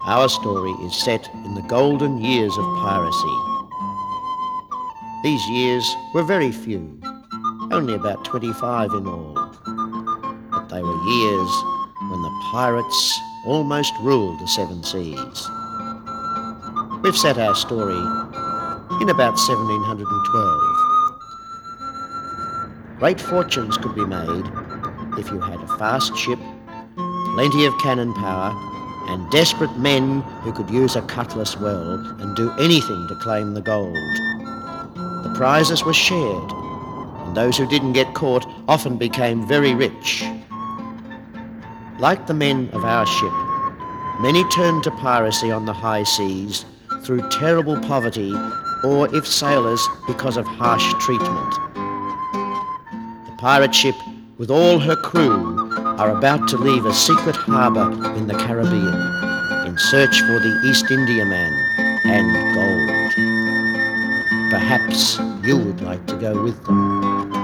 Our story is set in the golden years of piracy. These years were very few, only about 25 in all. But they were years when the pirates almost ruled the seven seas. We've set our story in about 1712. Great fortunes could be made if you had a fast ship, plenty of cannon power, and desperate men who could use a cutlass well and do anything to claim the gold. The prizes were shared, and those who didn't get caught often became very rich. Like the men of our ship, many turned to piracy on the high seas through terrible poverty or, if sailors, because of harsh treatment. The pirate ship, with all her crew, are about to leave a secret harbour in the Caribbean in search for the East Indiaman and gold. Perhaps you would like to go with them.